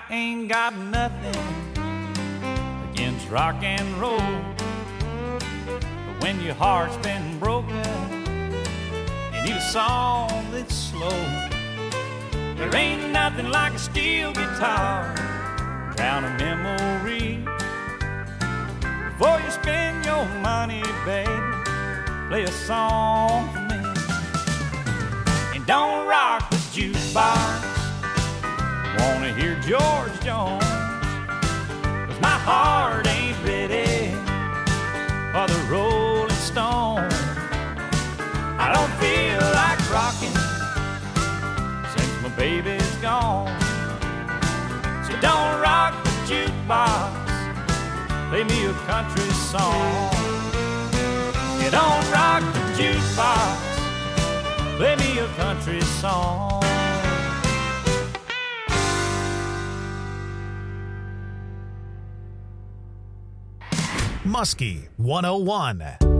ain't got nothing against rock and roll, but when your heart's been broken, you need a song that's slow. There ain't nothing like a steel guitar, drown a memory. Before you spend your money, baby, play a song for me. And don't rock the jukebox, wanna hear George Jones, 'cause my heart ain't ready for the Rolling Stones. I don't feel like rocking since my baby's gone. So don't rock the jukebox, play me a country song. You don't rock the jukebox, play me a country song. Muskie 101.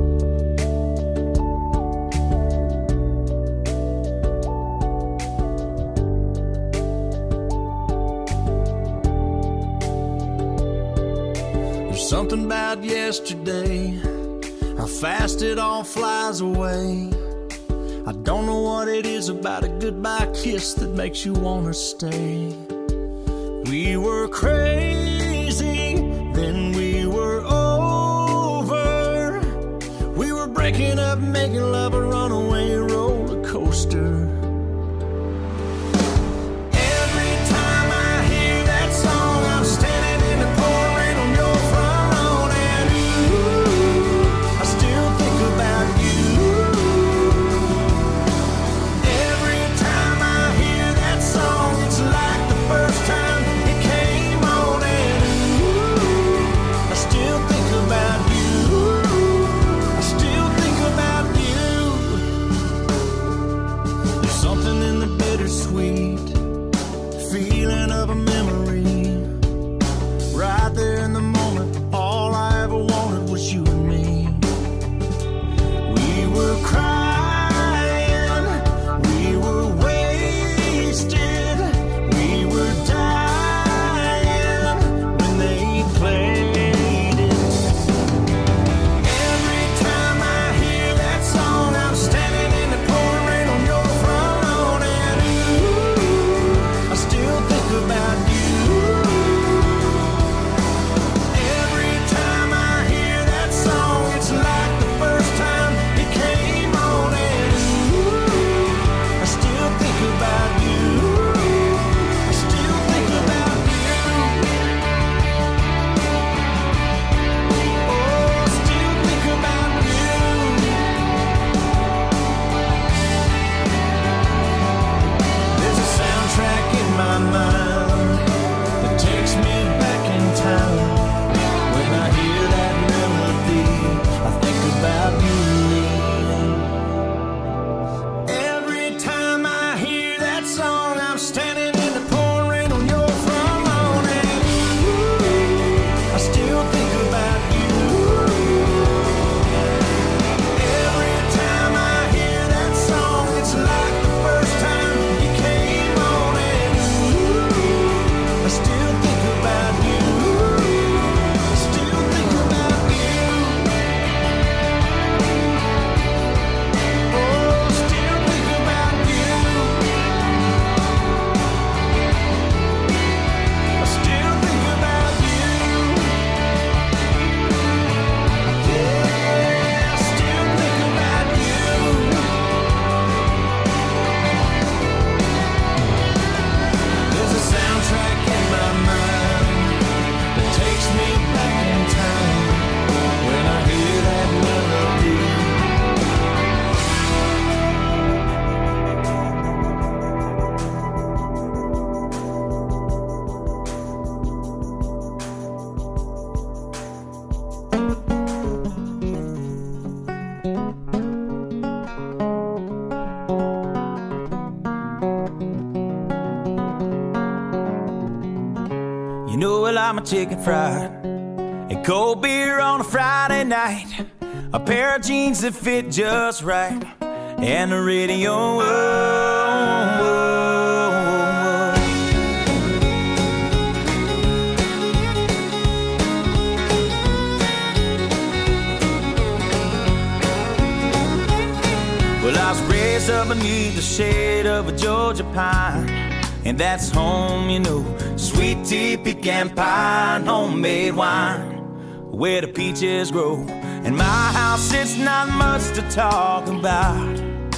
There's something about yesterday, how fast it all flies away. I don't know what it is about a goodbye kiss that makes you want to stay. We were crazy, then we were over. We were breaking up, making love a runaway roller coaster. Every time I hear that song, I'm standing in the pouring rain on your front lawn, and ooh, I still think about you. Every time I hear that song, it's like the first time it came on, and ooh, I still think about you. I still think about you. There's something in the bittersweet feeling of a memory. Right there in the moment, all I ever wanted was you and me. We were crying, we were wasted, we were dying when they played it. Every time I hear that song, I'm standing in the pouring rain on your front lawn, and ooh, I still think about you. Every time I hear that song, it's like the first time it came on, and ooh, I still think about you. I still think about you. Oh, still think about you. There's a soundtrack in my mind that takes me back in time. When I hear that melody, I think about you and me. Every time I hear that song, I'm standing in the pouring rain on your front lawn, and ooh, I still think about you. Every time I hear that song, it's like the first time it came on, and ooh, I still think about you. I still think about you. Oh, still think about you. I still think about you. Yeah, I still think about you. There's a soundtrack in my mind that takes me back in time. When I hear that melody, you know I like my chicken fried and cold beer on a Friday night, a pair of jeans that fit just right, and the radio. Whoa, whoa, whoa. Well, I was raised up beneath the shade of a Georgia pine, and that's home, you know. Sweet tea, pecan pie, and homemade wine, where the peaches grow. In my house, it's not much to talk about,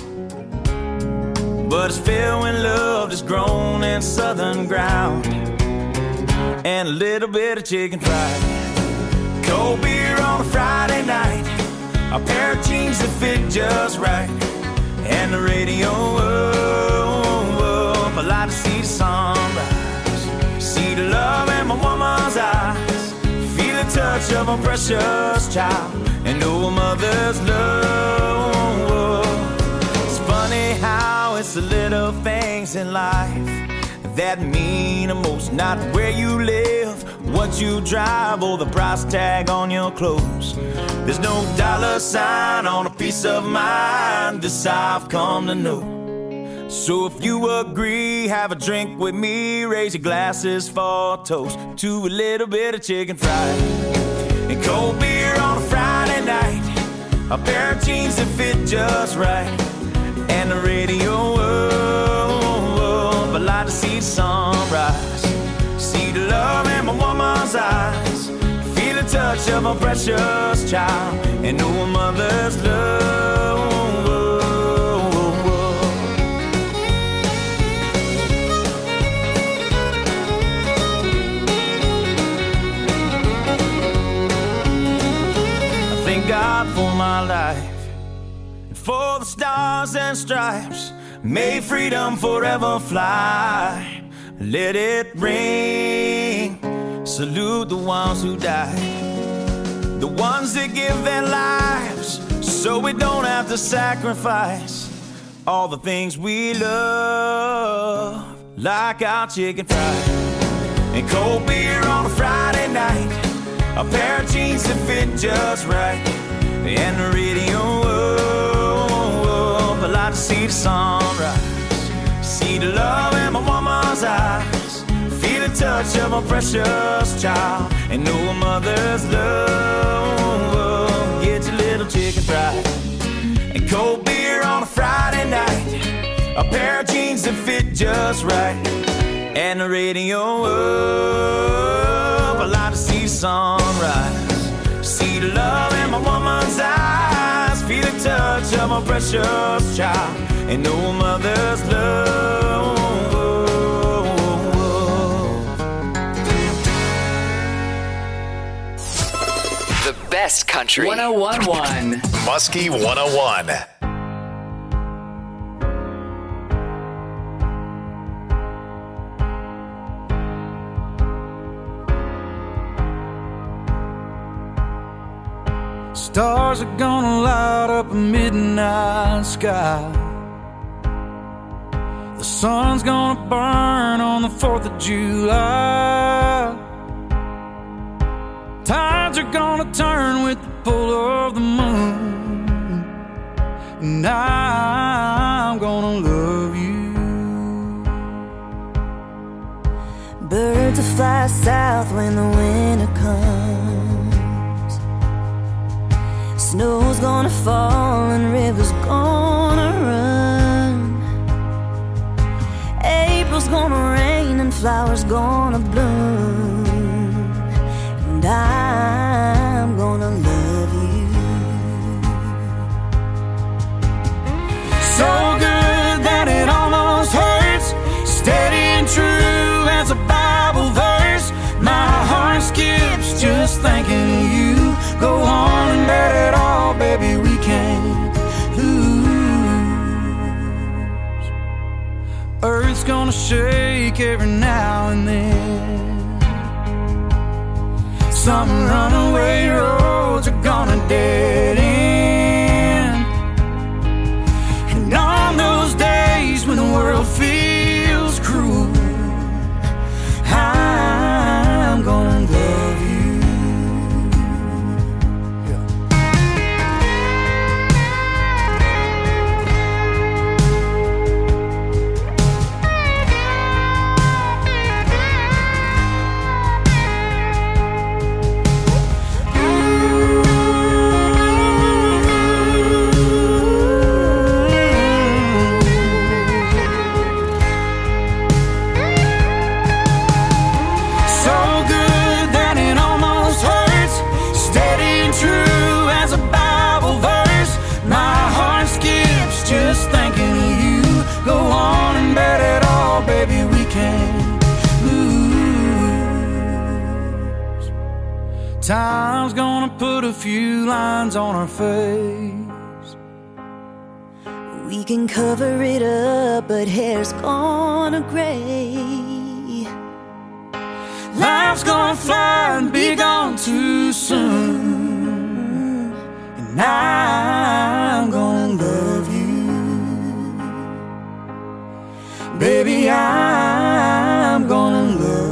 but it's filled when love is grown in southern ground. And a little bit of chicken fried, cold beer on a Friday night, a pair of jeans that fit just right, and the radio up. I like to see the sunrise, see the love in my woman's eyes, feel the touch of a precious child, and know a mother's love. It's funny how it's the little things in life that mean the most. Not where you live, what you drive, or the price tag on your clothes. There's no dollar sign on a piece of mind, this I've come to know. So if you agree, have a drink with me, raise your glasses for a toast to a little bit of chicken fried and cold beer on a Friday night, a pair of jeans that fit just right, and the radio up. I like to see the sunrise, see the love in my woman's eyes, feel the touch of a precious child, and know a mother's love. God for my life, and for the stars and stripes, may freedom forever fly. Let it ring, salute the ones who died, the ones that give their lives so we don't have to sacrifice all the things we love, like our chicken fried and cold beer on a Friday night, a pair of jeans that fit just right, and the radio up. I like to see the sunrise, see the love in my woman's eyes, feel the touch of a precious child, and know a mother's love. Get your little chicken fried and cold beer on a Friday night, a pair of jeans that fit just right, and the radio up. I like to see the sunrise, see the love in my woman's eyes, feel the touch of a precious child, and know a mother's love. The best country 101.1 Muskie 101. Stars are gonna light up a midnight sky. The sun's gonna burn on the 4th of July. Tides are gonna turn with the pull of the moon, and I'm gonna love you. Birds will fly south when the winter comes. Snow's gonna fall and rivers gonna run. April's gonna rain and flowers gonna bloom, and I'm gonna love you. So good that it almost hurts, steady and true as a Bible verse. My heart skips just thinking of you. Go on and bet it all, baby, we can't lose. Earth's gonna shake every now and then. Some runaway roads are gonna dead end. And on those days when the world feels cruel, I'm gonna love you. Ooh. Time's gonna put a few lines on our face. We can cover it up, but hair's gonna gray. Life's gonna fly and be gone too soon. And I'm gonna love you. Baby, I'm gonna love you.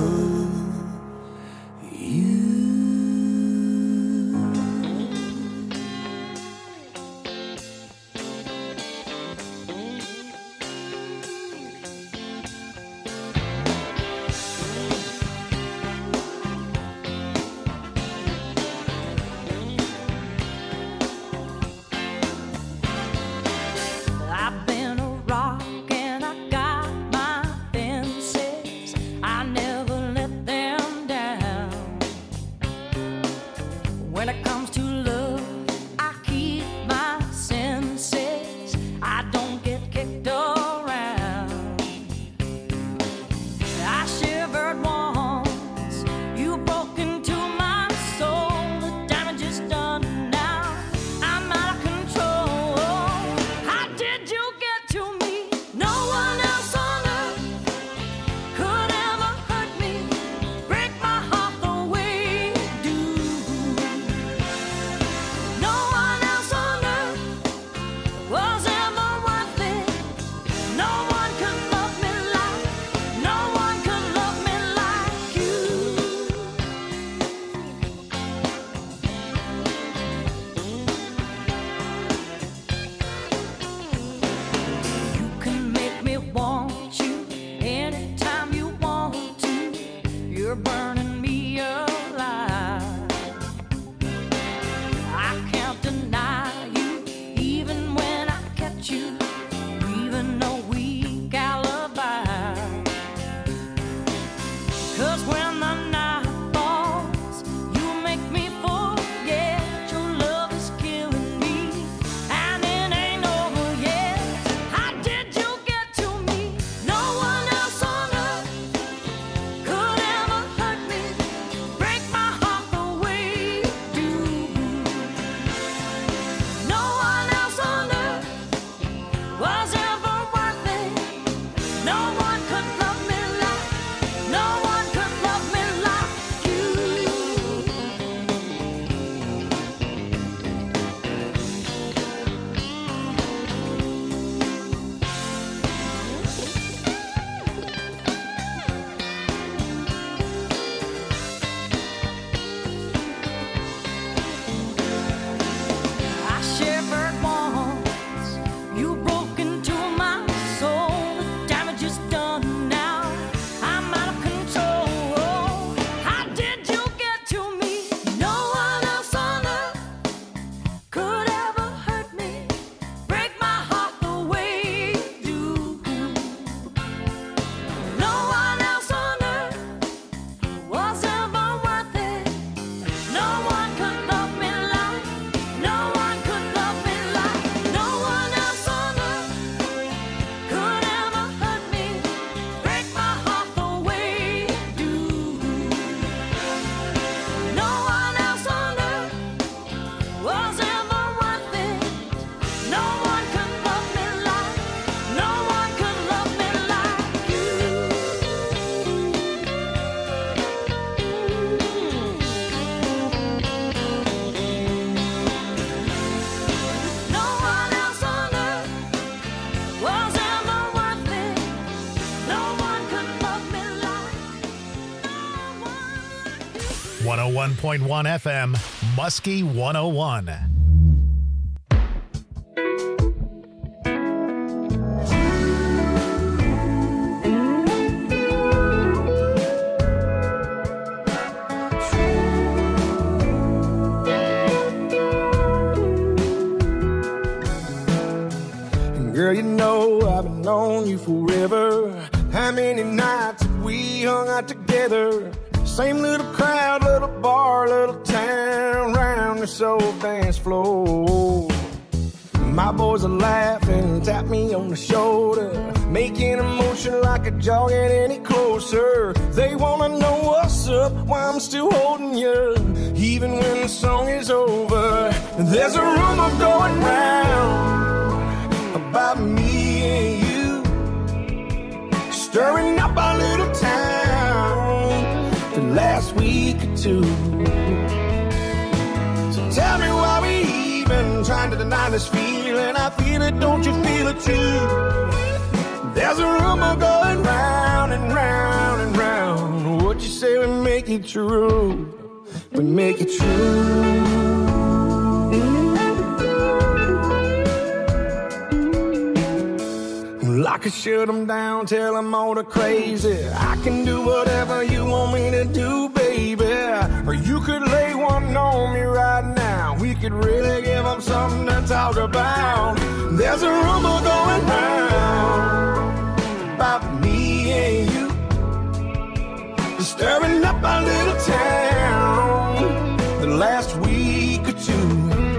.1 FM, Muskie 101. Girl, you know I've been on you forever. How many nights have we hung out together? Same little crowd, little bar, little town, round this old dance floor. My boys are laughing, tap me on the shoulder, making a motion like a jogging any closer. They wanna know what's up, why I'm still holding you. Even when the song is over, there's a rumor going round about me and you, stirring up our little town the last week or two. So tell me why we even trying to deny this feeling. I feel it, don't you feel it too? There's a rumor going round and round and round. What you say we make it true? We make it true. Well, I could shut them down, tell them all the crazy. I can do whatever you want me to do, baby. Or you could lay one on me right now. We could really give them something to talk about. There's a rumor going round about me and you, stirring up our little town the last week or two.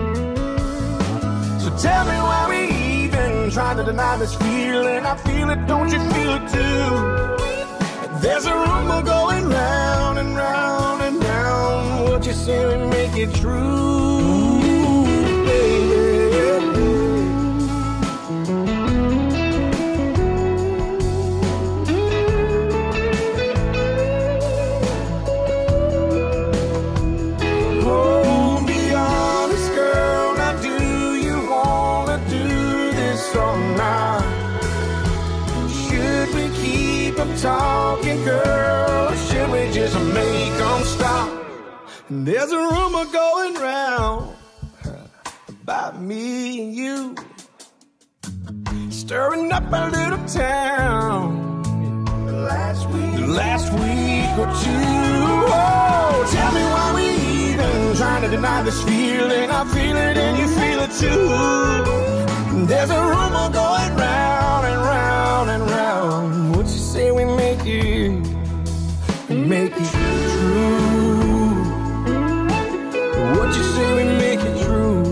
So tell me why we even trying to deny this feeling. I feel it, don't you feel it too? There's a rumor going round and round and round. What you say we make it true, baby. Talking, girl, or should we just make them stop? And there's a rumor going round about me and you, stirring up our little town the last week or two. Oh, tell me why we even trying to deny this feeling. I feel it and you feel it too. There's a rumor going round and round and round. What you say we make it true? What you say we make it true?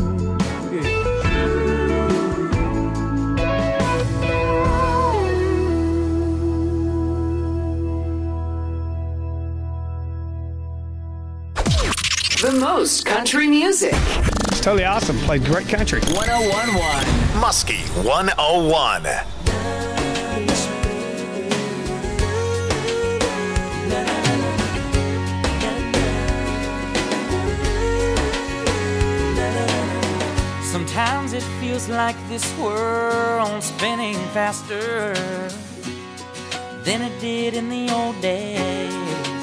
The most country music. It's totally awesome. Played great country. 101.1 Muskie 101. Sometimes it feels like this world's spinning faster than it did in the old days.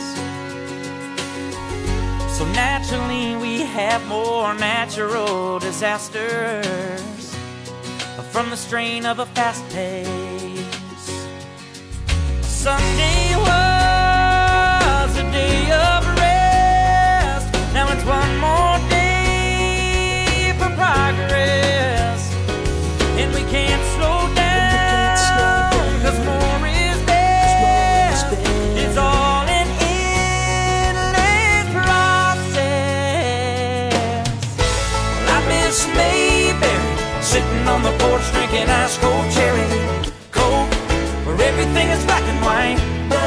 So naturally we have more natural disasters from the strain of a fast pace. Sunday was a day of rest. Now it's one more day for progress, and we can't slow down, 'cause more is best. It's all an endless process. Well, I miss Mayberry, sitting on the porch drinking ice cold cherry Coke, where everything is black and white.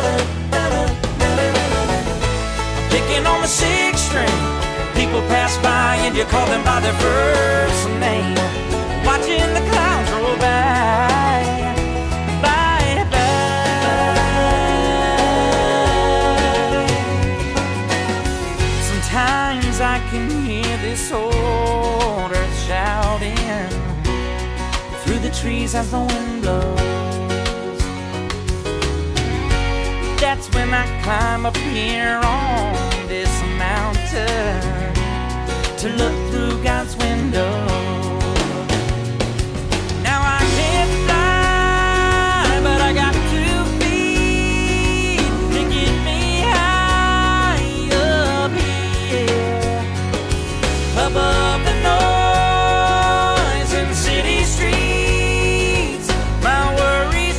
Picking on the sixth string, people pass by and you call them by their first name. Watching the clouds roll by, by, by. Sometimes I can hear this old earth shouting through the trees as the wind blows. That's when I climb up here on this mountain to look through God's window. Now I can't fly, but I got 2 feet to get me high up here, above the noise in city streets. My worries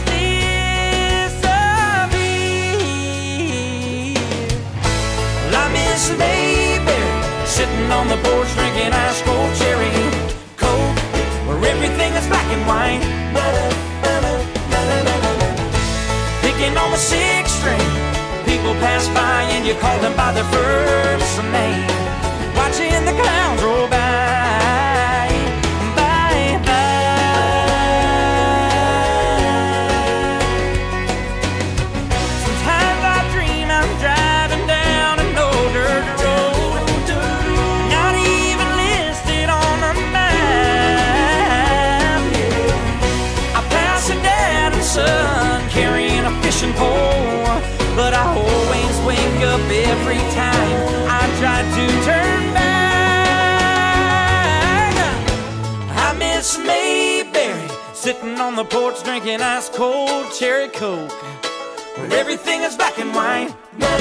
disappear. Well, I miss Mayberry, sitting on the porch drinking ice cold cherry Coke, where everything is black and white. on the sixth string. People pass by and you call them by their first name. Watching the clouds roll by, by, by. Sometimes I dream I'm driving down an old dirt road, not even listed on the map. I pass a dad and son carrying a fishing pole, but I always wake up every time I try to turn back. I miss Mayberry, sitting on the porch drinking ice cold cherry Coke, where everything is black and white.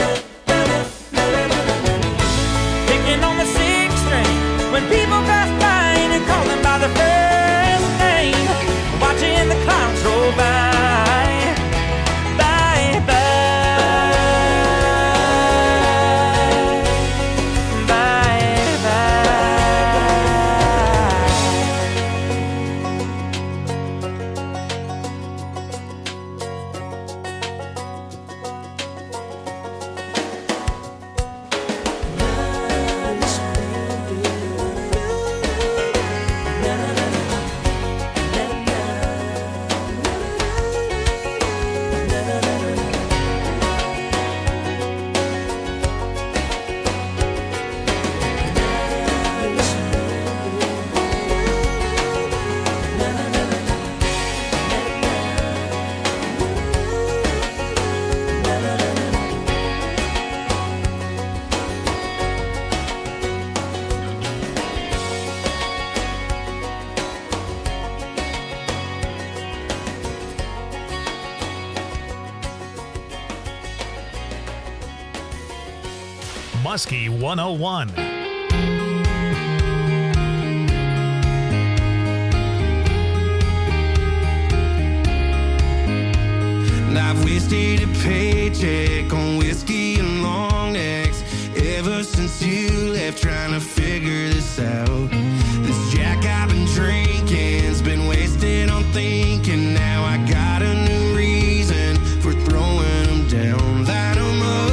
Picking on the sixth string when people pass by and you call them by their first name. Watching the clouds roll by. Muskie 101. And I've wasted a paycheck on whiskey and long necks ever since you left, trying to figure this out. This Jack I've been drinking's been wasted on thinking. Now I got a new reason for throwing them down. Light 'em up.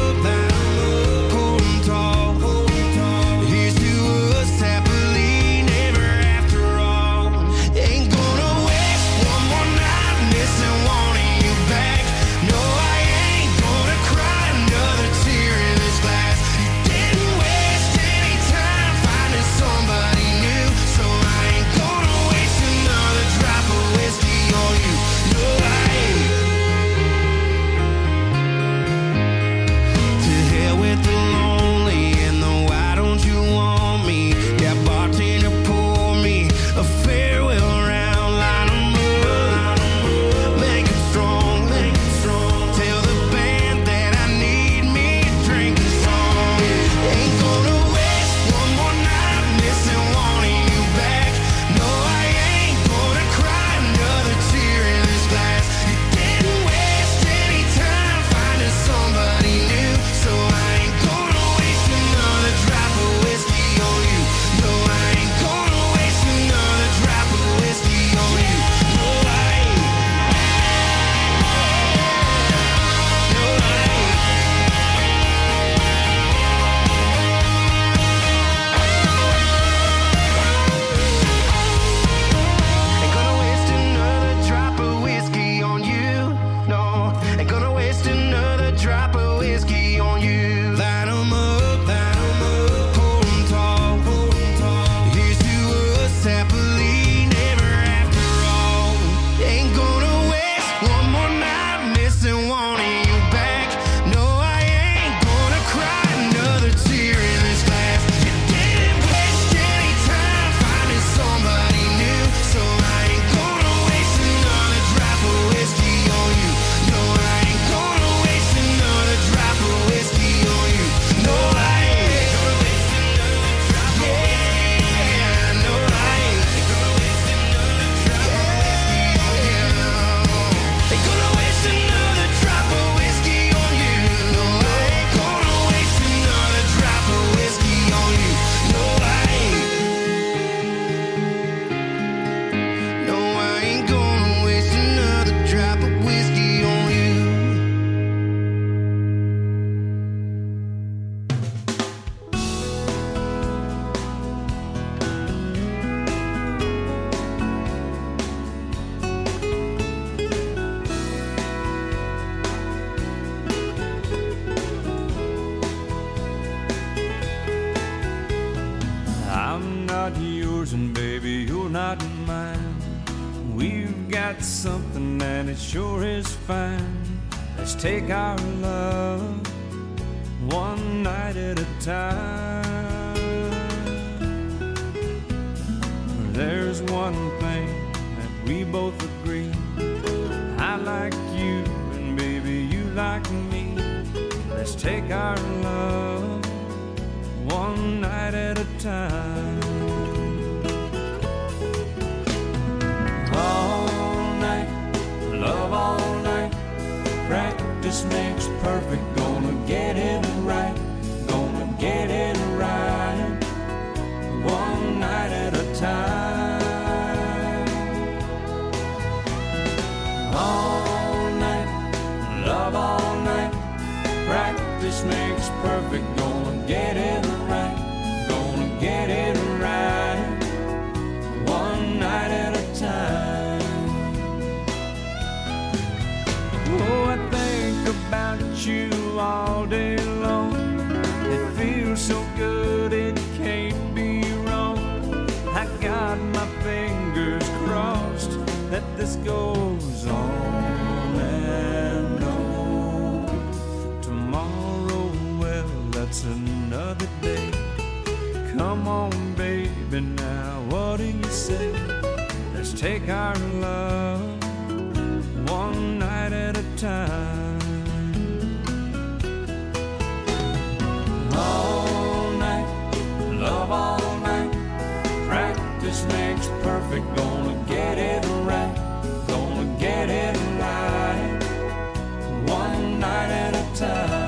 Gonna I'm not yours and baby, you're not mine. We've got something and it sure is fine. Let's take our love one night at a time. There's one thing that we both agree. I like you and baby you like me. Let's take our love one night at a time. All night, love all night. Practice makes perfect. Gonna get it right. Gonna get it right. One night at a time. All night, love all night. Practice makes perfect. Gonna get it right. Gonna get it right. One night at a time. Oh, I think about you all day long. It feels so good, it can't be wrong. I got my fingers crossed that this goes on and on. Tomorrow, well, that's another day. Come on, baby, now what do you say? Let's take our love one night at a time. All night, love all night. Practice makes perfect. Gonna get it right. Gonna get it right. One night at a time.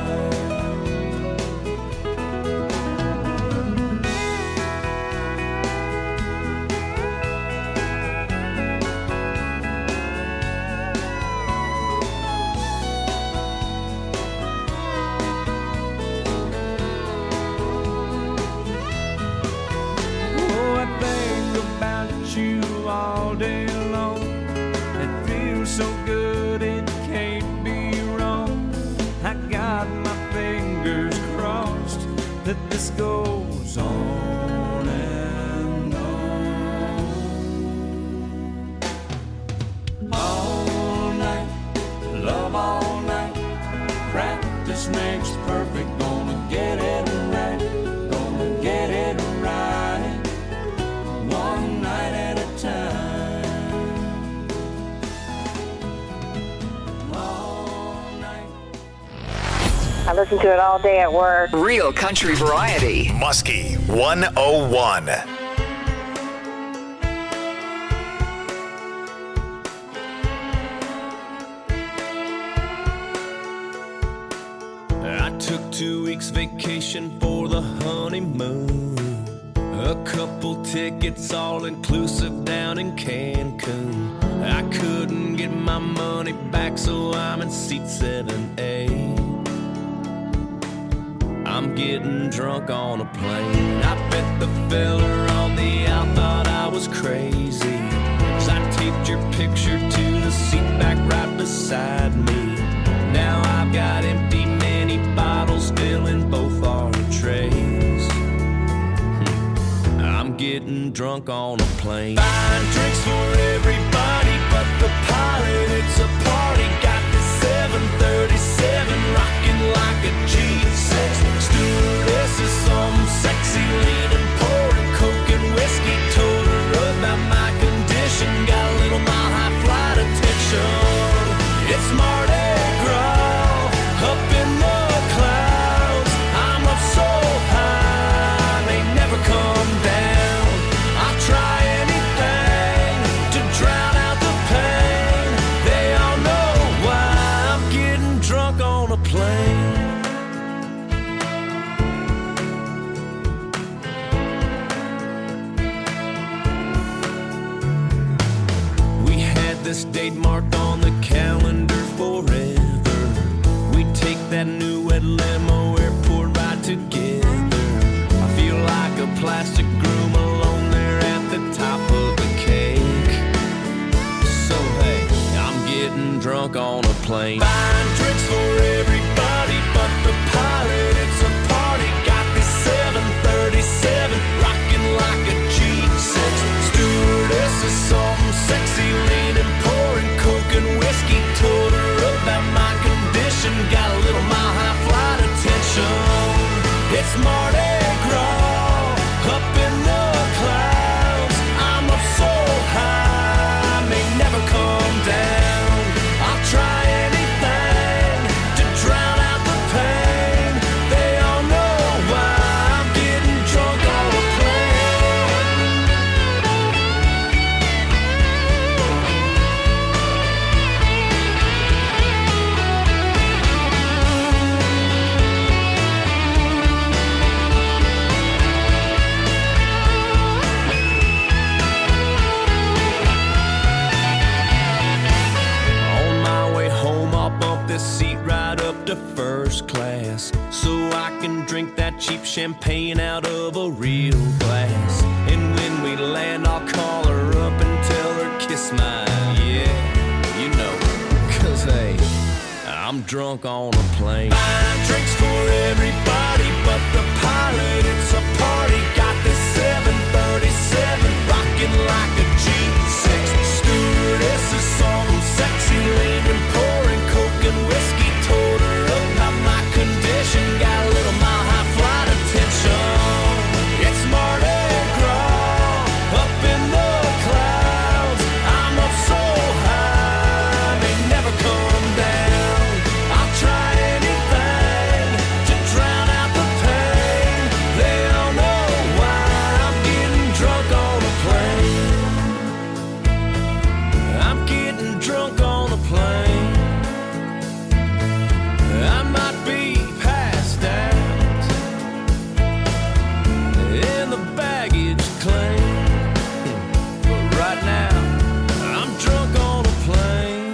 You all day long. It feels so good, it can't be wrong. I got my fingers crossed that this goes on and on. All night, love all night. Practice makes perfect. Gonna get it right. Gonna get it right. One night at a time. All night. I listen to it all day at work. Real country variety. Muskie 101. I took 2 weeks vacation for the honeymoon. A couple tickets all inclusive down in Cancun. I couldn't get my money back, so I'm in seat 7A. I'm getting drunk on a plane. I bet the fella on the out thought I was crazy, 'cause I taped your picture to the seat back right beside me. Now I've got empty mini bottles filling both our trays. I'm getting drunk on a plane. Buying drinks for everybody but the pilot. It's a party. Got the 737 rocking like a G6. Stewardess is some sexy leaning, pouring coke and whiskey. Told her about my condition. Got a little mile high flight attention. It's Mardi Gras up in the clouds. I'm up so high they never come down. I'll try anything to drown out the pain. They all know why I'm getting drunk on a plane. We had this date marked on the calendar forever. We take that new red limo airport ride together. I feel like a plastic groom alone there at the top of the cake. So hey, I'm getting drunk on a plane. Buying drinks for everybody but the pilot. It's a party. Got this 737 rocking like a champagne out of a real glass. And when we land, I'll call her up and tell her kiss mine. Yeah, you know, 'cause hey, I'm drunk on a plane. Buying drinks for everybody but the pilot. It's a party. Got this 737 rocking like a G6. Stewardess is some sexy lady pouring coke and whiskey. Told her about my condition. Got a little mile high flight attention. It's Mardi Gras up in the clouds. I'm up so high, may never come down. I'll try anything to drown out the pain. They all know why I'm getting drunk on a plane. I'm getting drunk on a plane. I might be passed out in the baggage claim, but right now I'm drunk on a plane.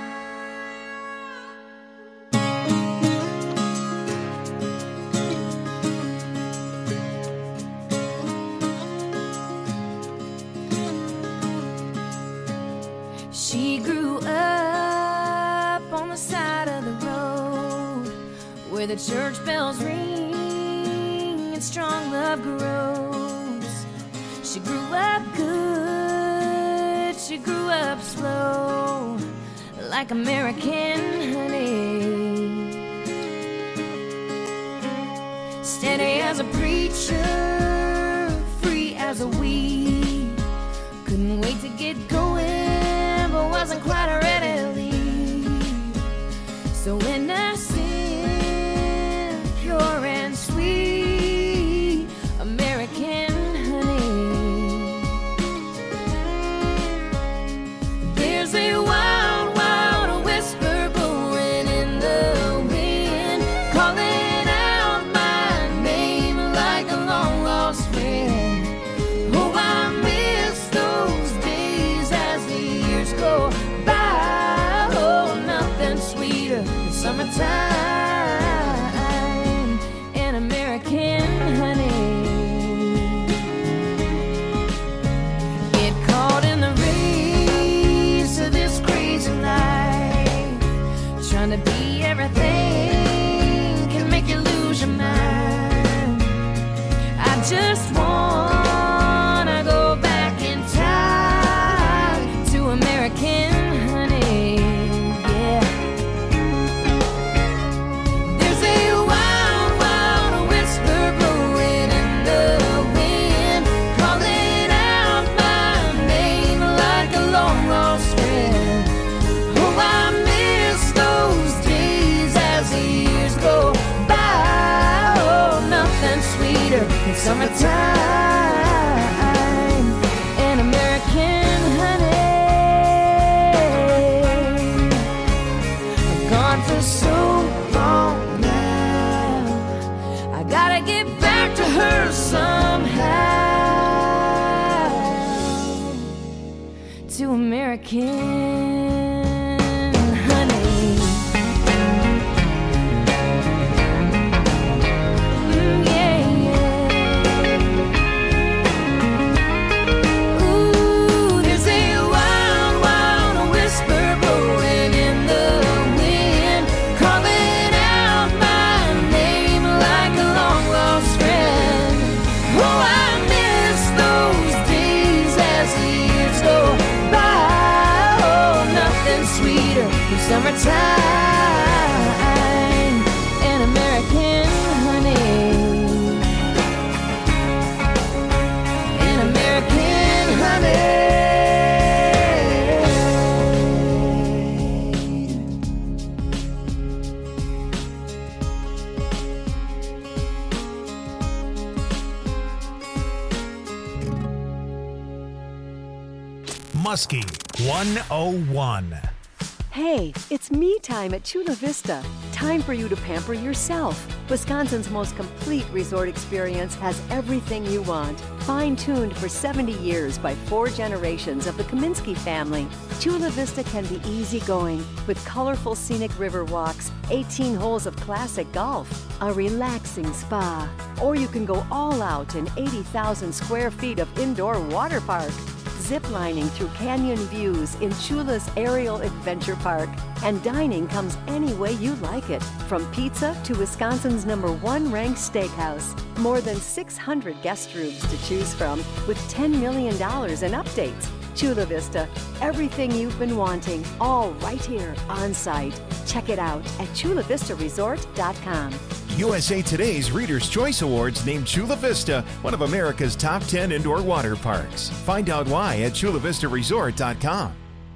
She grew up on the side of the road where the church bells ring and strong love grows. She grew up good, she grew up slow, like American honey. Steady as a preacher, free as a weed. Couldn't wait to get going, but wasn't quite ready to leave. So innocent, pure and sweet, American honey. There's a wild, wild whisper blowing in the wind, calling out my name like a long lost friend. Oh, I miss those days as the years go by. Oh, nothing sweeter than summertime and American honey. Get caught in the race of this crazy life, trying to be everything can make you lose your mind. I just wanna go back in time to American honey, yeah. There's a wild, wild whisper blowing in the wind, calling out my name like a long lost friend. Oh, I miss those days as the years go by. Oh, nothing sweeter than summertime and American honey. I've gone for so long now, I gotta get back to her somehow, to American honey. Yeah, yeah. Ooh, there's a wild, wild whisper blowing in the wind, calling out my name like a long lost friend. Oh, I miss those days as the years go by. Oh, nothing sweeter than summertime and American honey. And American honey. Muskie 101. Hey, it's me time at Chula Vista. Time for you to pamper yourself. Wisconsin's most complete resort experience has everything you want. Fine-tuned for 70 years by 4 generations of the Kaminsky family, Chula Vista can be easygoing with colorful scenic river walks, 18 holes of classic golf, a relaxing spa, or you can go all out in 80,000 square feet of indoor water park. Ziplining through canyon views in Chula's Aerial Adventure Park. And dining comes any way you like it, from pizza to Wisconsin's #1 ranked steakhouse. More than 600 guest rooms to choose from, with $10 million in updates. Chula Vista, everything you've been wanting, all right here on site. Check it out at chulavistaresort.com. USA Today's Reader's Choice Awards named Chula Vista one of America's top 10 indoor water parks. Find out why at chulavistaresort.com.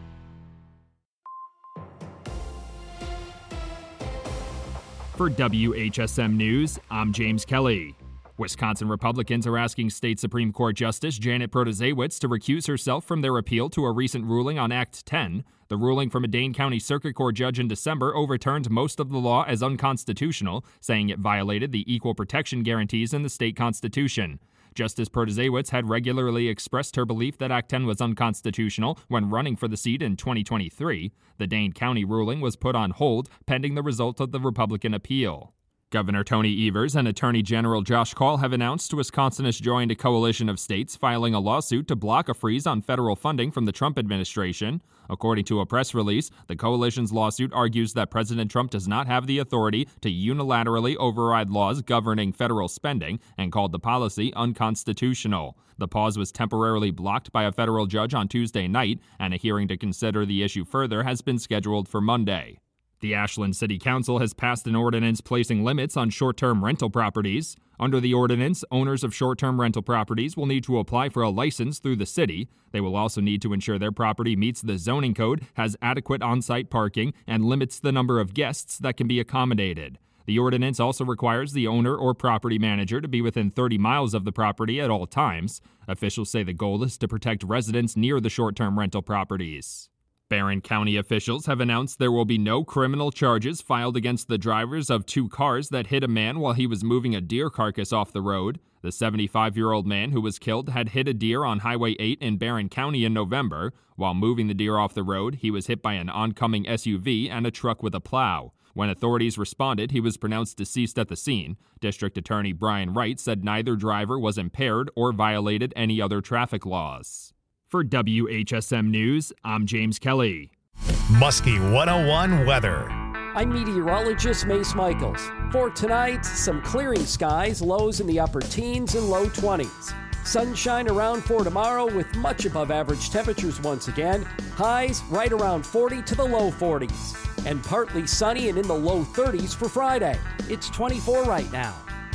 For WHSM News, I'm James Kelly. Wisconsin Republicans are asking State Supreme Court Justice Janet Protasiewicz to recuse herself from their appeal to a recent ruling on Act 10. The ruling from a Dane County Circuit Court judge in December overturned most of the law as unconstitutional, saying it violated the equal protection guarantees in the state constitution. Justice Protasiewicz had regularly expressed her belief that Act 10 was unconstitutional when running for the seat in 2023. The Dane County ruling was put on hold pending the result of the Republican appeal. Governor Tony Evers and Attorney General Josh Kaul have announced Wisconsin has joined a coalition of states filing a lawsuit to block a freeze on federal funding from the Trump administration. According to a press release, the coalition's lawsuit argues that President Trump does not have the authority to unilaterally override laws governing federal spending and called the policy unconstitutional. The pause was temporarily blocked by a federal judge on Tuesday night, and a hearing to consider the issue further has been scheduled for Monday. The Ashland City Council has passed an ordinance placing limits on short-term rental properties. Under the ordinance, owners of short-term rental properties will need to apply for a license through the city. They will also need to ensure their property meets the zoning code, has adequate on-site parking, and limits the number of guests that can be accommodated. The ordinance also requires the owner or property manager to be within 30 miles of the property at all times. Officials say the goal is to protect residents near the short-term rental properties. Barron County officials have announced there will be no criminal charges filed against the drivers of 2 cars that hit a man while he was moving a deer carcass off the road. The 75-year-old man who was killed had hit a deer on Highway 8 in Barron County in November. While moving the deer off the road, he was hit by an oncoming SUV and a truck with a plow. When authorities responded, he was pronounced deceased at the scene. District Attorney Brian Wright said neither driver was impaired or violated any other traffic laws. For WHSM News, I'm James Kelly. Muskie 101 weather. I'm meteorologist Mace Michaels. For tonight, some clearing skies, lows in the upper teens and low 20s. Sunshine around for tomorrow with much above average temperatures once again. Highs right around 40 to the low 40s. And partly sunny and in the low 30s for Friday. It's 24 right now.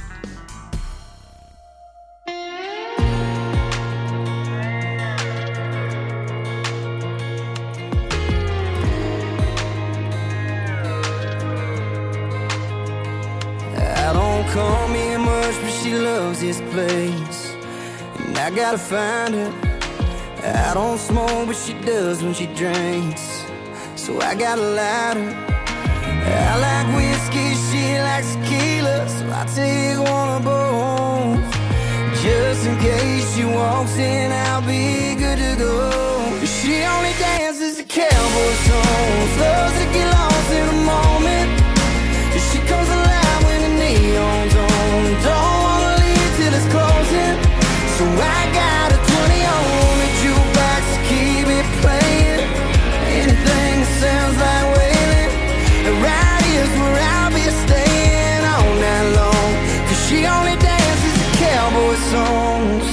Call me much, but she loves this place, and I gotta find her. I don't smoke, but she does when she drinks, so I gotta light her. I like whiskey, she likes tequila, so I take one of both. Just in case she walks in, I'll be good to go. She only dances to cowboy songs, loves to get lost in a moment. She comes alive when the neon's on. Don't wanna leave till it's closing, so I got a 20 on the jukebox to keep it playing. Anything that sounds like wailing, right here's where I'll be staying all night long. 'Cause she only dances to cowboy songs.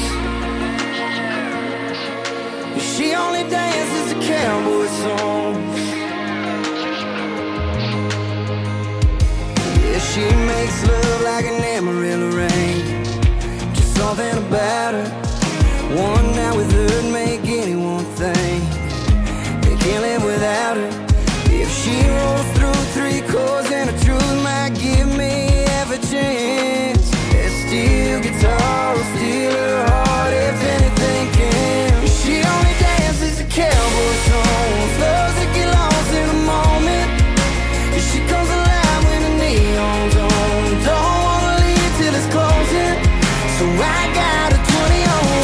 She only dances to cowboy songs. She makes love like an Amarillo rain. Just something about her. One night with her'd make anyone think they can't live without her. If she rolls through 3 chords, then the truth might give me half a chance. That steel guitar will steal her heart if anything can. She only dances to cowboy songs, loves to get lost in the moment. She comes alive when the neon's on. Don't wanna leave till it's closing, so I got a 20 on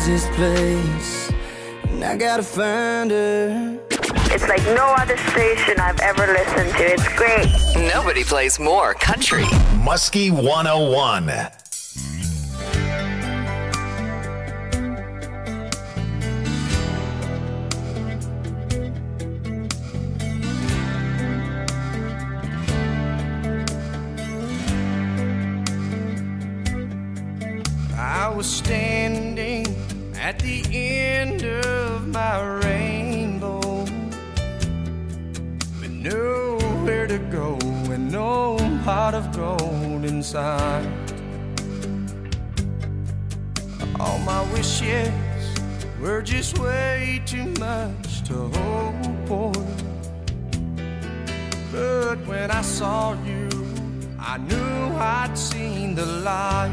this place, and I gotta find her. It's like no other station I've ever listened to. It's great. Nobody plays more country. Muskie 101. I was standing at the end of my rainbow, with nowhere to go and no pot of gold inside. All my wishes were just way too much to hope for. But when I saw you, I knew I'd seen the light.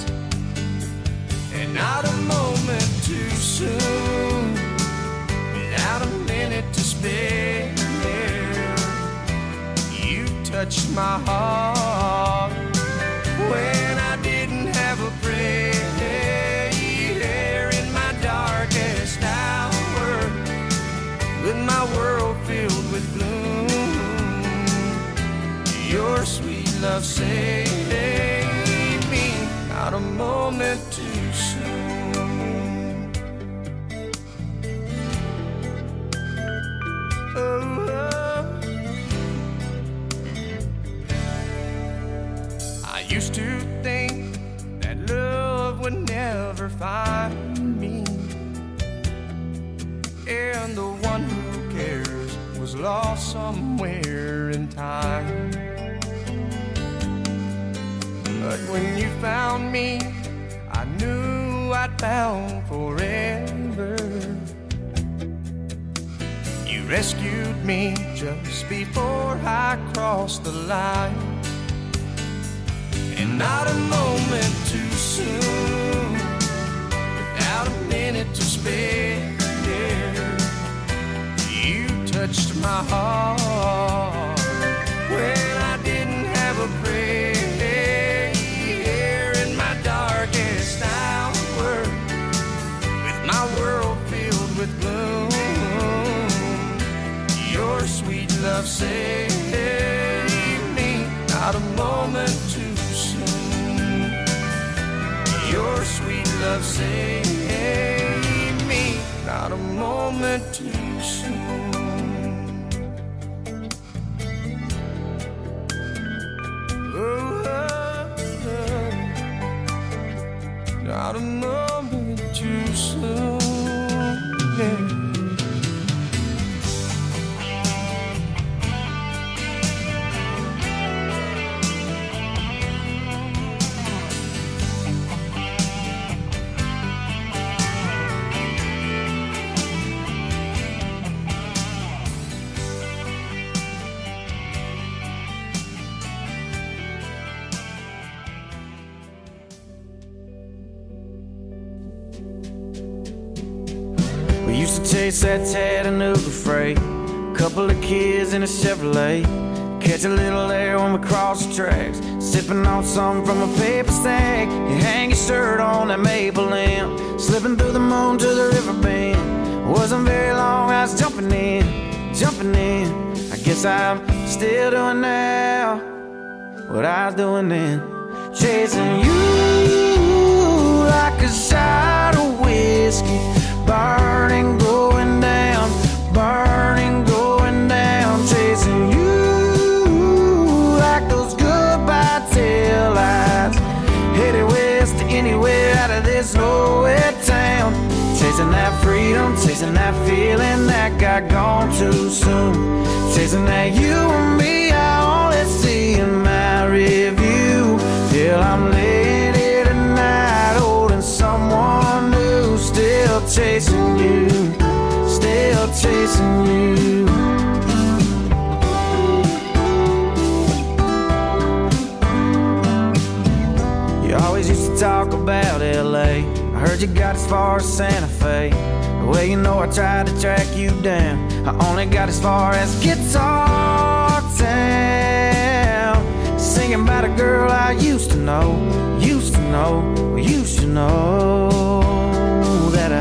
And not a moment too soon, without a minute to spare, you touched my heart when I didn't have a prayer. In my darkest hour, with my world filled with gloom, your sweet love saved me. Not a moment too soon. Oh, I used to think that love would never find me, and the one who cares was lost somewhere in time. But when you found me, I knew I'd found forever. You rescued me just before I crossed the line. And not a moment too soon, without a minute to spare, you touched my heart when I didn't have a prayer. In my darkest hour, with my world filled with gloom, your sweet love saved me. Not a moment too soon, your sweet love saved me. Not a moment too soon. Not a moment too soon, yeah. Used to chase that Chattanooga freight, couple of kids in a Chevrolet, catch a little air when we cross the tracks, sipping on something from a paper sack. You hang your shirt on that maple limb, slipping through the moon to the river bend. Wasn't very long, I was jumping in. I guess I'm still doing now what I was doing then, chasing you like a shot of whiskey. Burning, going down, chasing you like those goodbye taillights, headed west to anywhere out of this nowhere town. Chasing that freedom, chasing that feeling that got gone too soon. Chasing that you and me, I only see in my review. Till I'm laying here tonight, holding someone new. Still chasing you, still chasing you. You always used to talk about LA. I heard you got as far as Santa Fe. Well, you know I tried to track you down. I only got as far as Guitar Town, singing about a girl I used to know that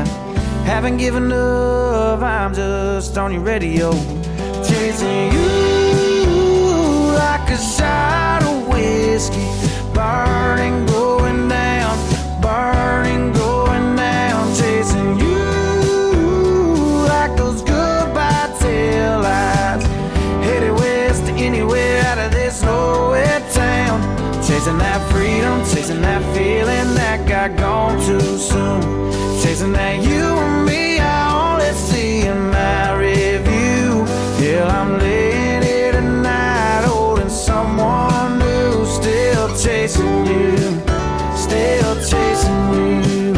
haven't given up, I'm just on your radio. Chasing you like a shot of whiskey. Burning, going down, burning, going down. Chasing you like those goodbye taillights. Headed west to anywhere out of this nowhere town. Chasing that freedom, chasing that feeling that got gone too soon. Chasing that you and me, I only see in my review. Yeah, I'm laying here tonight, holding someone new. Still chasing you, still chasing you.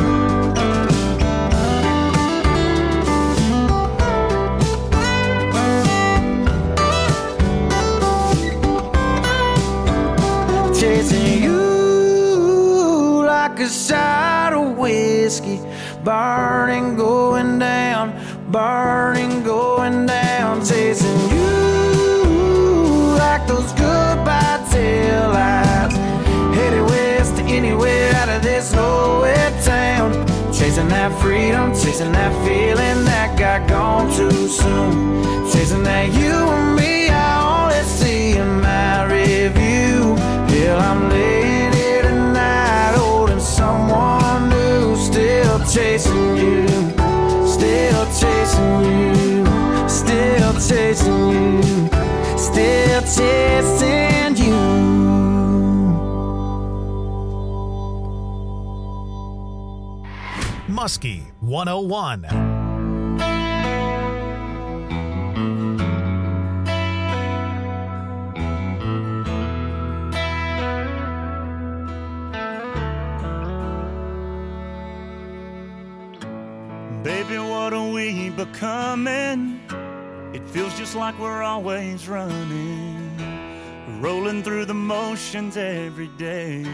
Chasing you like a shot of whiskey. Burning, going down, burning, going down. Chasing you like those goodbye taillights. Headed west to anywhere out of this nowhere town. Chasing that freedom, chasing that feeling that got gone too soon. Chasing that you and me, I only see in my review. Yeah, I'm laying here tonight, holding someone new. Still chasing you, still chasing you, still chasing you, still chasing you. Muskie 101. Baby, what are we becoming? It feels just like we're always running, rolling through the motions every day.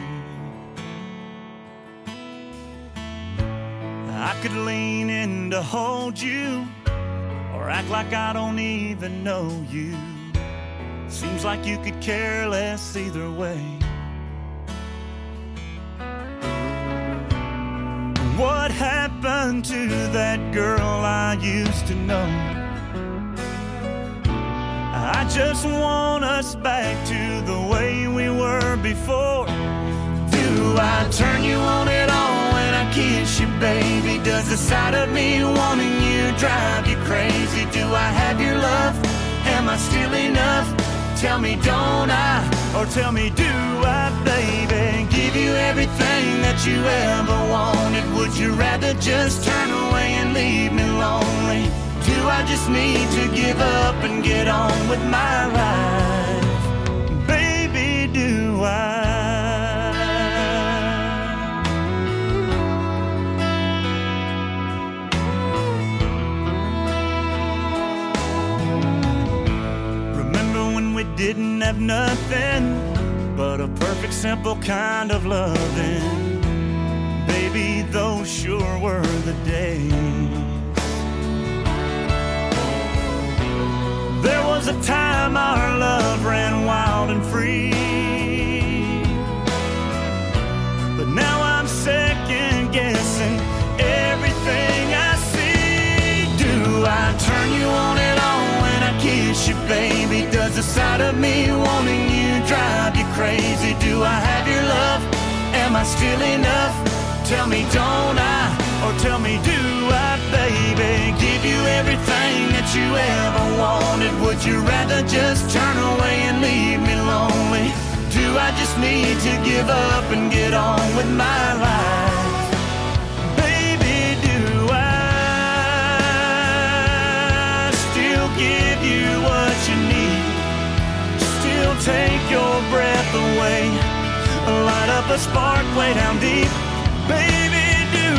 I could lean in to hold you, or act like I don't even know you. Seems like you could care less either way. What happened to that girl I used to know? I just want us back to the way we were before. Do I turn you on at all when I kiss you, baby? Does the sight of me wanting you drive you crazy? Do I have your love? Am I still enough? Tell me, don't I? Or tell me, do I, baby? Give you everything that you ever wanted. Would you rather just turn away and leave me lonely? Do I just need to give up and get on with my life? Baby, do I? We didn't have nothing but a perfect, simple kind of loving. Baby, those sure were the days. There was a time our love ran wild and free, but now I'm second guessing everything I see. Do I turn you on at all when I kiss you, baby? Does the sight of me wanting you drive you crazy? Do I have your love? Am I still enough? Tell me, don't I? Or tell me, do I, baby? Give you everything that you ever wanted. Would you rather just turn away and leave me lonely? Do I just need to give up and get on with my life? Baby, do I still give you what you need? Still take your breath away, light up a spark way down deep. Baby, do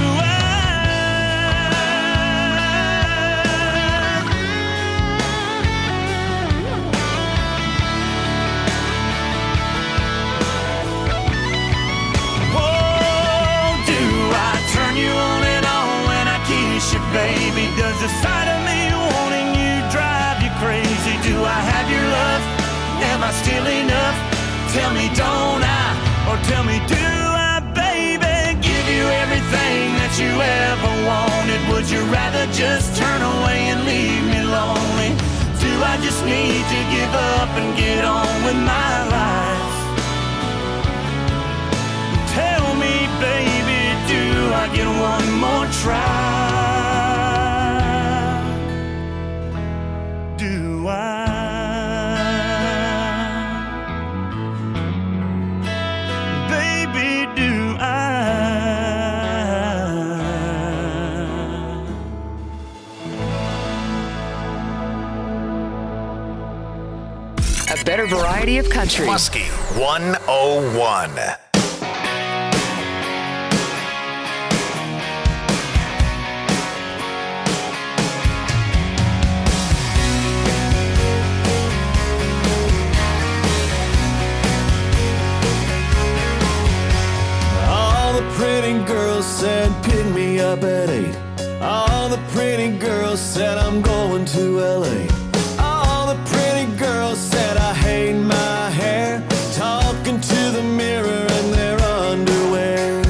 baby, does the sight of me wanting you drive you crazy? Do I have your love? Am I still enough? Tell me, don't I? Or tell me, do I, baby? Give you everything that you ever wanted. would you rather just turn away and leave me lonely? Do I just need to give up and get on with my life? Tell me, baby, do I get one more try? Do I? Baby, do I? A better variety of country. Muskie 101. Pretty girls said pick me up at 8. All the pretty girls said I'm going to LA. All the pretty girls said I hate my hair, talking to the mirror in their underwear.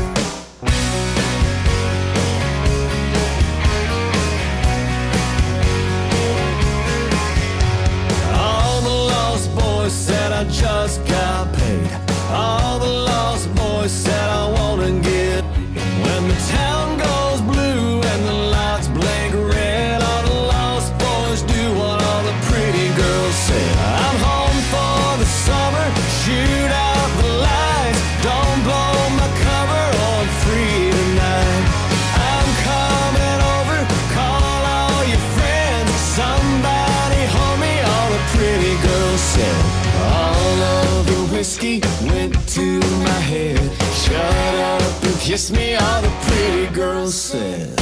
All the lost boys said I just got paid. All the lost boys said I wanna get. When the town goes blue and the lights blink red, all the lost boys do what all the pretty girls said. I'm home for the summer, shoot out the lights, don't blow my cover, on free tonight. I'm coming over, call all your friends, somebody hold me, all the pretty girls said. All of the whiskey went to my head. Shut up and kiss me, all the pretty girls said.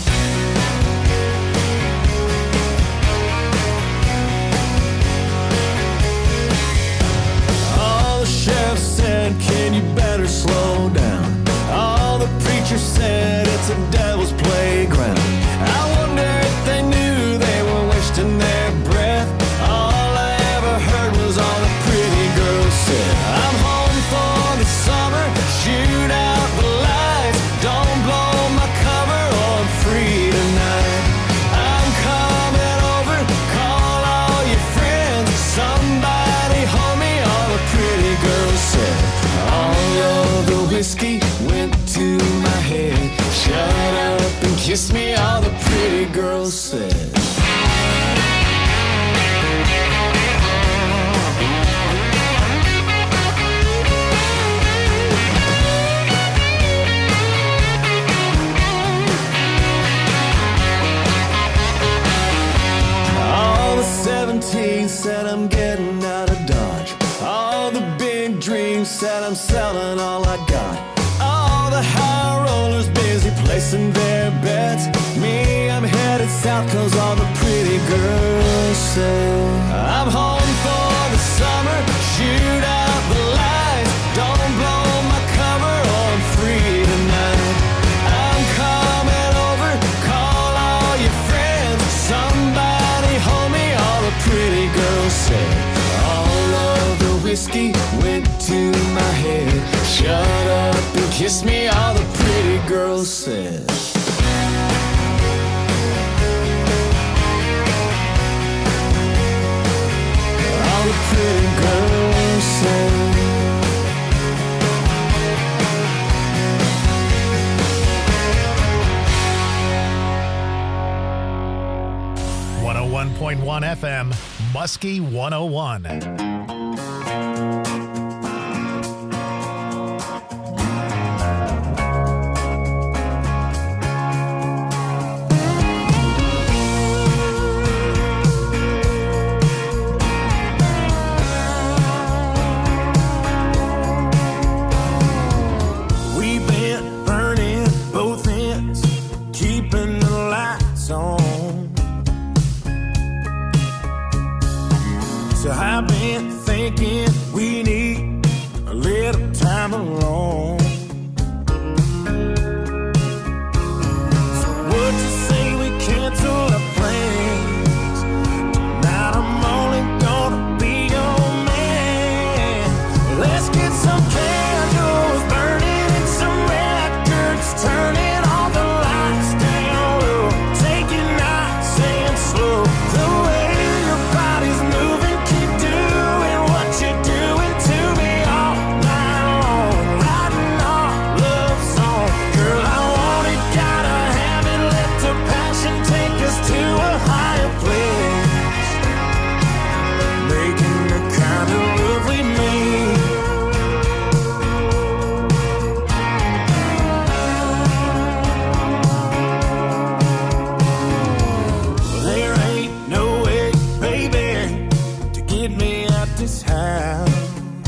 All the sheriffs said, can you better slow down? All the preachers said, it's a devil's playground. I wonder if they knew they were wasting their breath. All I ever heard was all the pretty girls said. I'm home for the summer, shoot out the lights, don't blow my cover, on free tonight. I'm coming over, call all your friends, somebody hold me, all the pretty girls said. All of the whiskey went to my head. Shut up and kiss me, all the pretty girls said. All the 17 said I'm getting out of Dodge. All the big dreams said I'm selling all I got. All the high rollers busy placing their bets. Me, I'm headed south cause all the pretty girls say. I'm home for the summer, shoot out the lights, don't blow my cover, on free tonight. I'm coming over, call all your friends, somebody hold me, all the pretty girls say. All of the whiskey went to my head. Shut up and kiss me, all the pretty girls said. All the pretty girls said. 101.1 FM, Muskie 101. So I've been thinking we need a little time alone. So what you say we cancel our plans? Tonight I'm only gonna be your man. Let's get some candles burning and some records turning, all the lights down low. this house.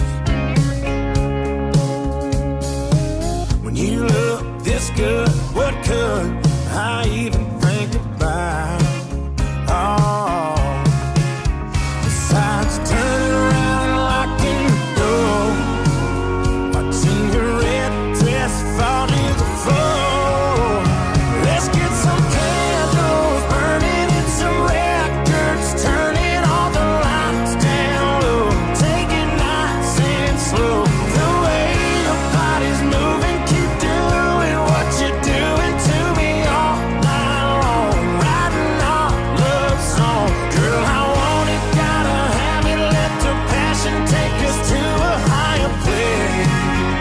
When you look this good, what could I even think about? Oh, besides turning around and locking the door, watching your red dress fall to the floor. Let's get some candles burning and some records turning, all the lights down low, take it nice and slow. The way your body's moving, keep doing what you're doing to me all night long, writing our love song. Girl, I want it, gotta have it, let the passion take us to a higher place,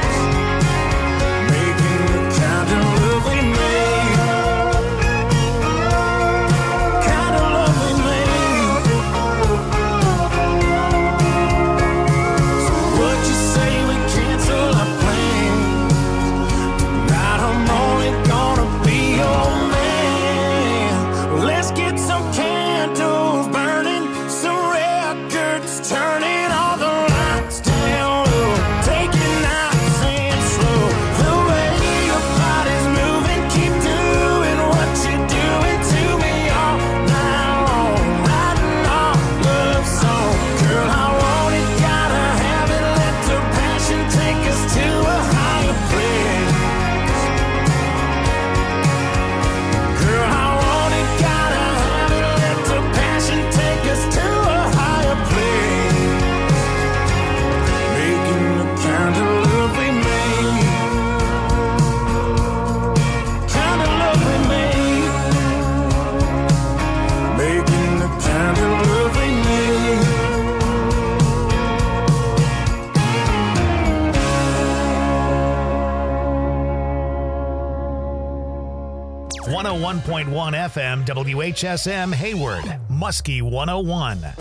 making the kind of love we made, kind of love we made. So what you say we cancel our plans? Tonight I'm only gonna be your man. Let's get some candles burning, some records turning, all the lights down low, take it nice and slow. The way your body's moving, keep doing what you're doing to me all night long, writing our love song. Girl, I want it, gotta have it, let the passion take us to a higher place. Girl, I want it, gotta have it, let the passion take us to a higher place, making the kind of love we made, kind of love we made, making the kind of love we made. 101.1 FM WHSM Hayward, Muskie 101.